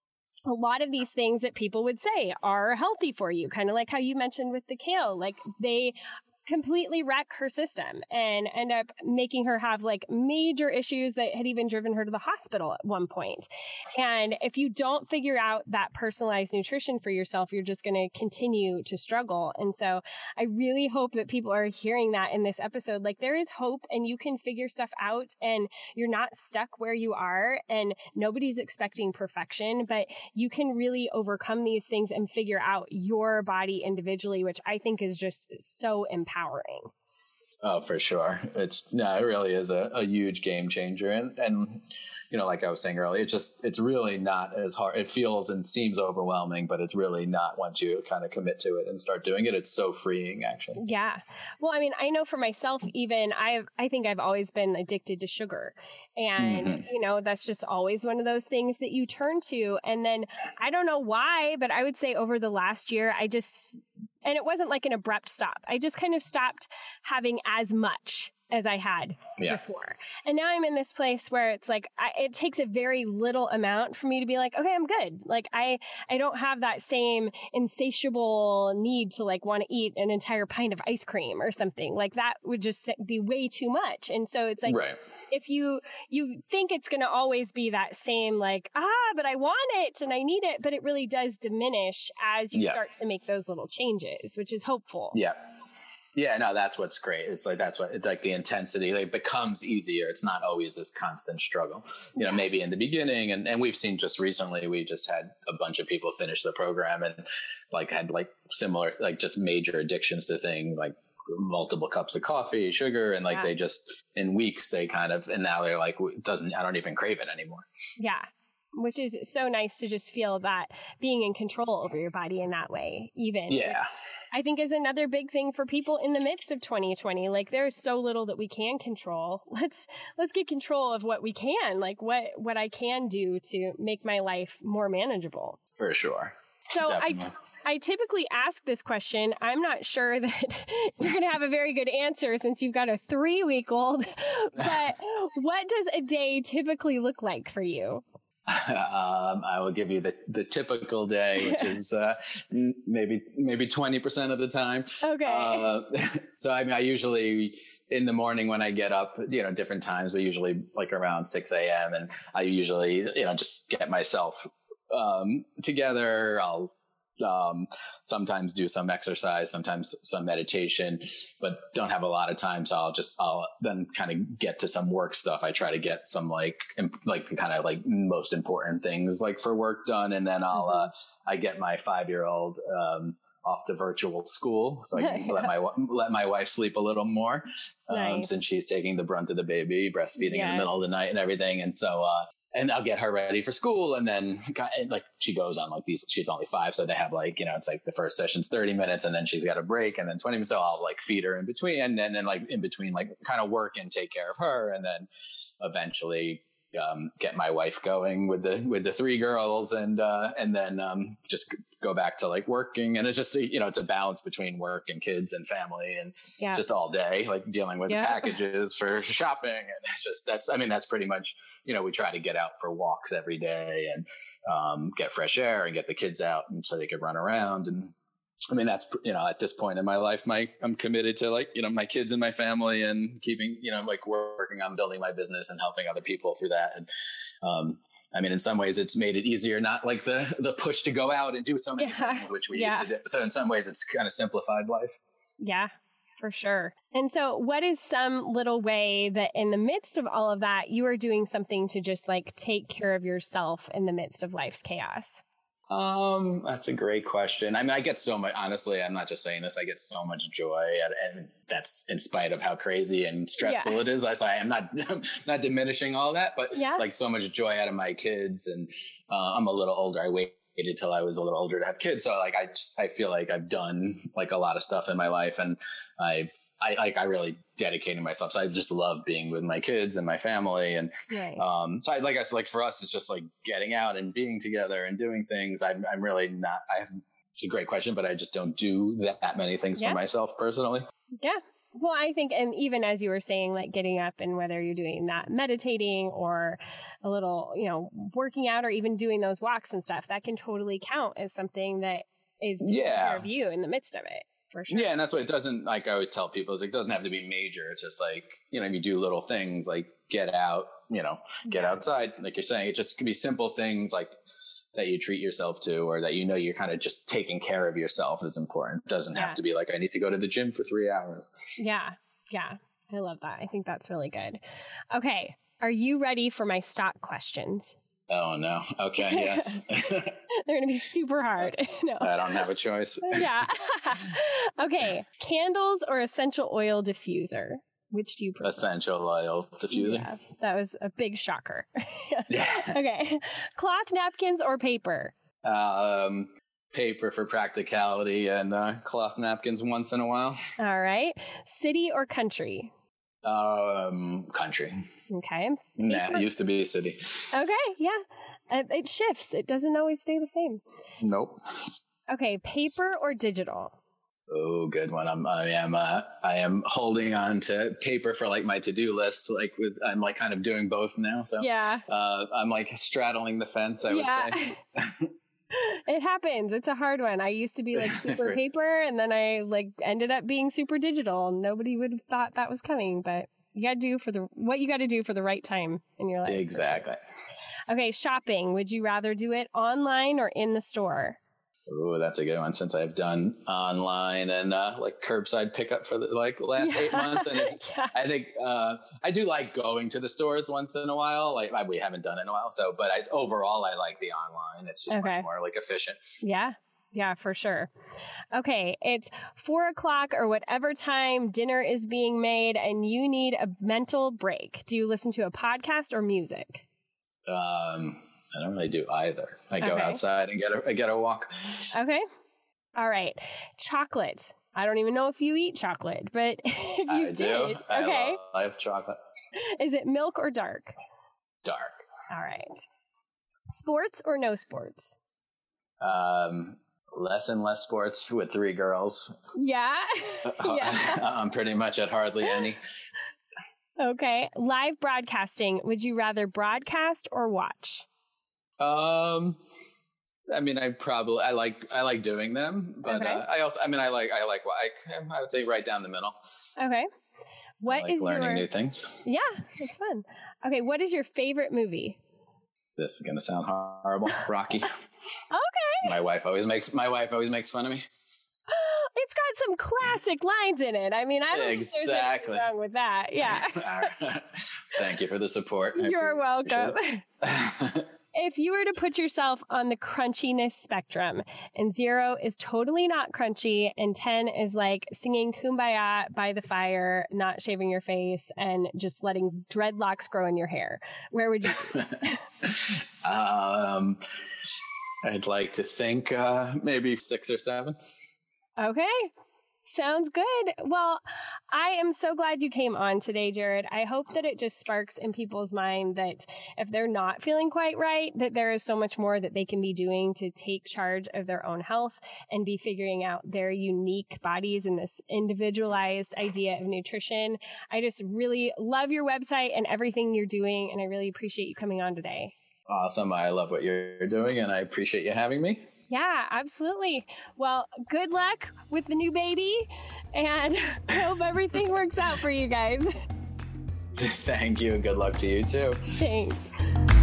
a lot of these things that people would say are healthy for you, kind of like how you mentioned with the kale, like they completely wreck her system and end up making her have like major issues that had even driven her to the hospital at one point. And if you don't figure out that personalized nutrition for yourself, you're just going to continue to struggle. And so I really hope that people are hearing that in this episode. Like, there is hope, and you can figure stuff out, and you're not stuck where you are, and nobody's expecting perfection, but you can really overcome these things and figure out your body individually, which I think is just so empowering. Empowering. Oh, for sure. It's no, it really is a, a huge game changer. And, and, you know, like I was saying earlier, it's just, it's really not as hard. It feels and seems overwhelming, but it's really not once you kind of commit to it and start doing it. It's so freeing, actually. Yeah. Well, I mean, I know for myself, even I've, I think I've always been addicted to sugar. And, mm-hmm. you know, that's just always one of those things that you turn to. And then I don't know why, but I would say over the last year, I just, and it wasn't like an abrupt stop. I just kind of stopped having as much as I had yeah. before. And now I'm in this place where it's like, I, it takes a very little amount for me to be like, okay, I'm good. Like I, I don't have that same insatiable need to like want to eat an entire pint of ice cream or something. Like that would just be way too much. And so it's like, right. if you, you think it's going to always be that same, like, ah, but I want it and I need it, but it really does diminish as you yeah. start to make those little changes, which is hopeful. Yeah. Yeah, no, that's what's great. It's like, that's what, it's like the intensity, like becomes easier. It's not always this constant struggle, you know, yeah. maybe in the beginning. And, and we've seen just recently, we just had a bunch of people finish the program and like had like similar, like just major addictions to things like multiple cups of coffee, sugar. And like, yeah. they just in weeks, they kind of, and now they're like, it doesn't, I don't even crave it anymore. Yeah. Which is so nice to just feel that being in control over your body in that way, even. Yeah. I think is another big thing for people in the midst of twenty twenty. Like there's so little that we can control. Let's let's get control of what we can, like what what I can do to make my life more manageable. For sure. So Definitely. I I typically ask this question. I'm not sure that you're going to have a very good answer since you've got a three-week-old. But what does a day typically look like for you? Um, I will give you the, the typical day, which is uh, maybe maybe twenty percent of the time. Okay. Uh, so I mean, I usually in the morning when I get up, you know, different times, but usually like around six a.m. and I usually, you know, just get myself um, together. I'll um, sometimes do some exercise, sometimes some meditation, but don't have a lot of time. So I'll just, I'll then kind of get to some work stuff. I try to get some like, imp- like the kind of like most important things like for work done. And then I'll, uh, I get my five-year-old, um, off to virtual school. So I can Yeah. let my, let my wife sleep a little more, um, Nice. since she's taking the brunt of the baby, breastfeeding in Yes. the middle of the night and everything. And so, uh, and I'll get her ready for school. And then like she goes on like these, she's only five. So they have like, you know, it's like the first session's thirty minutes and then she's got a break and then twenty minutes. So I'll like feed her in between and then, and like in between, like kind of work and take care of her. And then eventually, um, get my wife going with the, with the three girls and, uh, and then, um, just go back to like working. And it's just, you know, it's a balance between work and kids and family and Yeah. just all day, like dealing with Yeah. packages for shopping. And it's just, that's, I mean, that's pretty much, you know, we try to get out for walks every day and, um, get fresh air and get the kids out and so they could run around. And I mean, that's, you know, at this point in my life, my, I'm committed to like, you know, my kids and my family and keeping, you know, like working on building my business and helping other people through that. And, um, I mean, in some ways it's made it easier, not like the, the push to go out and do so many Yeah. things, which we Yeah. used to do. So in some ways it's kind of simplified life. Yeah, for sure. And so what is some little way that in the midst of all of that, you are doing something to just like take care of yourself in the midst of life's chaos? Um, that's a great question. I mean, I get so much, honestly, I'm not just saying this, I get so much joy and, and that's in spite of how crazy and stressful Yeah. it is. So I am not, not diminishing all that, but Yeah. like so much joy out of my kids. And, uh, I'm a little older. I waited till I was a little older to have kids. So like, I just, I feel like I've done like a lot of stuff in my life and I've, I like, I really dedicated myself. So I just love being with my kids and my family. And, Right. um, so I, like I said, like for us, it's just like getting out and being together and doing things. I'm, I'm really not, I have, it's a great question, but I just don't do that many things Yeah. for myself personally. Yeah. Well, I think, and even as you were saying, like getting up and whether you're doing that meditating or a little, you know, working out or even doing those walks and stuff, that can totally count as something that is taking Yeah. care of you in the midst of it, for sure. Yeah. And that's what it doesn't, like I always tell people, is it doesn't have to be major. It's just like, you know, you do little things like get out, you know, get Yeah. outside. Like you're saying, it just can be simple things like that you treat yourself to, or that, you know, you're kind of just taking care of yourself is important. It doesn't Yeah. have to be like, I need to go to the gym for three hours. Yeah. Yeah. I love that. I think that's really good. Okay. Are you ready for my stock questions? Oh no. Okay. Yes. They're going to be super hard. No. I don't have a choice. Yeah. Okay. Candles or essential oil diffuser? Which do you prefer? Essential oil diffuser. Yes, that was a big shocker. Yeah. Okay. Cloth napkins or paper? Um, paper for practicality and uh, cloth napkins once in a while. All right. City or country? Um, country. Okay. Nah, it used to be a city. Okay. Yeah. Uh, it shifts. It doesn't always stay the same. Nope. Okay. Paper or digital? Oh, good one. I'm, I am, uh, I am holding on to paper for like my to-do list. Like with, I'm like kind of doing both now. So, Yeah. uh, I'm like straddling the fence, I would Yeah. say. It happens. It's a hard one. I used to be like super For- paper and then I like ended up being super digital. Nobody would have thought that was coming, but you got to do for the, what you got to do for the right time in your life. Exactly. Okay. Shopping. Would you rather do it online or in the store? Oh, that's a good one. Since I've done online and uh, like curbside pickup for the like last eight months, and it, Yeah. I think uh, I do like going to the stores once in a while. Like we haven't done it in a while, so but I overall I like the online. It's just Okay. much more like efficient. Yeah. Yeah, for sure. Okay. It's four o'clock or whatever time dinner is being made and you need a mental break. Do you listen to a podcast or music? Um, I don't really do either. I go Okay. outside and get a I get a walk. Okay. All right. Chocolate. I don't even know if you eat chocolate, but if you I did, do. okay. I love, I love chocolate. Is it milk or dark? Dark. All right. Sports or no sports? Um, less and less sports with three girls. Yeah. yeah. I'm pretty much at hardly any. Okay. Live broadcasting. Would you rather broadcast or watch? Um, I mean, I probably, I like, I like doing them, but okay. uh, I also, I mean, I like, I like, I, I would say right down the middle. Okay. What I like is learning your... new things? Yeah, it's fun. Okay. What is your favorite movie? This is going to sound horrible. Rocky. Okay. My wife always makes, my wife always makes fun of me. It's got some classic lines in it. I mean, I don't exactly. think there's anything wrong with that. Yeah. Thank you for the support. You're welcome. If you were to put yourself on the crunchiness spectrum, and zero is totally not crunchy, and ten is like singing Kumbaya by the fire, not shaving your face, and just letting dreadlocks grow in your hair, where would you be? um, I'd like to think uh, maybe six or seven. Okay. Sounds good. Well, I am so glad you came on today, Jared. I hope that it just sparks in people's mind that if they're not feeling quite right, that there is so much more that they can be doing to take charge of their own health and be figuring out their unique bodies in this individualized idea of nutrition. I just really love your website and everything you're doing, and I really appreciate you coming on today. Awesome. I love what you're doing, and I appreciate you having me. Yeah, absolutely. Well, good luck with the new baby, and I hope everything works out for you guys. Thank you. Good luck to you, too. Thanks.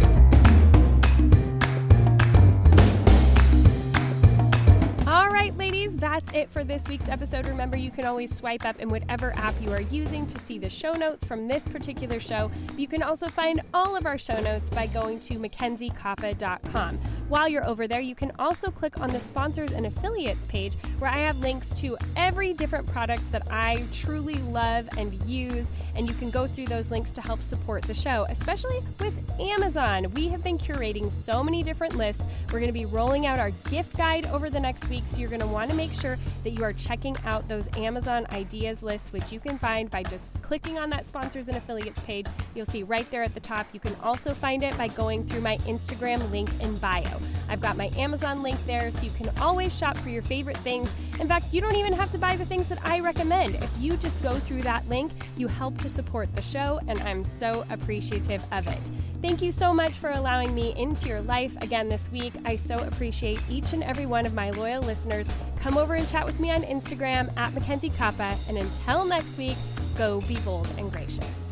All right, ladies, that's it for this week's episode. Remember, you can always swipe up in whatever app you are using to see the show notes from this particular show. You can also find all of our show notes by going to mackenzie kappa dot com. While you're over there, you can also click on the sponsors and affiliates page, where I have links to every different product that I truly love and use, and you can go through those links to help support the show, especially with Amazon. We have been curating so many different lists. We're going to be rolling out our gift guide over the next week, so you're going to want to make sure that you are checking out those Amazon ideas lists, which you can find by just clicking on that sponsors and affiliates page. You'll see right there at the top. You can also find it by going through my Instagram link in bio. I've got my Amazon link there, so you can always shop for your favorite things. In fact, you don't even have to buy the things that I recommend. If you just go through that link, you help to support the show, and I'm so appreciative of it. Thank you so much for allowing me into your life again this week. I so appreciate each and every one of my loyal listeners. Come over and chat with me on Instagram at Mackenzie Kappa, and until next week, go be bold and gracious.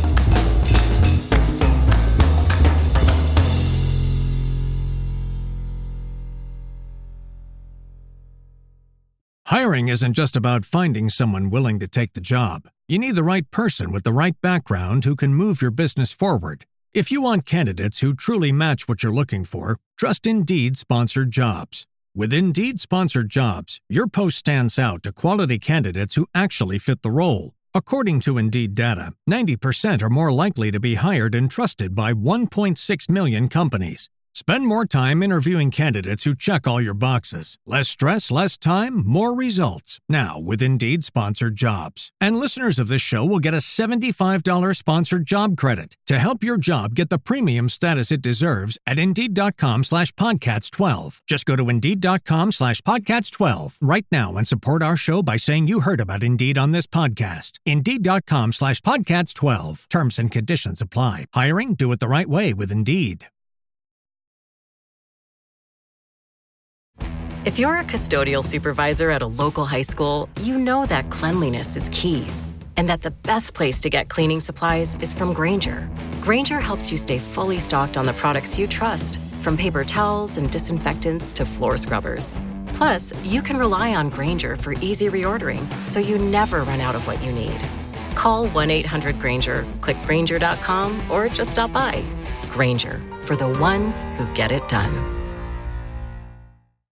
Hiring isn't just about finding someone willing to take the job. You need the right person with the right background who can move your business forward. If you want candidates who truly match what you're looking for, trust Indeed Sponsored Jobs. With Indeed Sponsored Jobs, your post stands out to quality candidates who actually fit the role. According to Indeed data, ninety percent are more likely to be hired and trusted by one point six million companies. Spend more time interviewing candidates who check all your boxes. Less stress, less time, more results. Now with Indeed Sponsored Jobs. And listeners of this show will get a seventy-five dollars sponsored job credit to help your job get the premium status it deserves at Indeed.com slash Podcasts 12. Just go to Indeed.com slash Podcasts 12 right now and support our show by saying you heard about Indeed on this podcast. Indeed.com slash Podcasts 12. Terms and conditions apply. Hiring? Do it the right way with Indeed. If you're a custodial supervisor at a local high school, you know that cleanliness is key, and that the best place to get cleaning supplies is from Grainger. Grainger helps you stay fully stocked on the products you trust, from paper towels and disinfectants to floor scrubbers. Plus, you can rely on Grainger for easy reordering, so you never run out of what you need. Call one eight hundred Grainger, click Grainger dot com, or just stop by. Grainger, for the ones who get it done.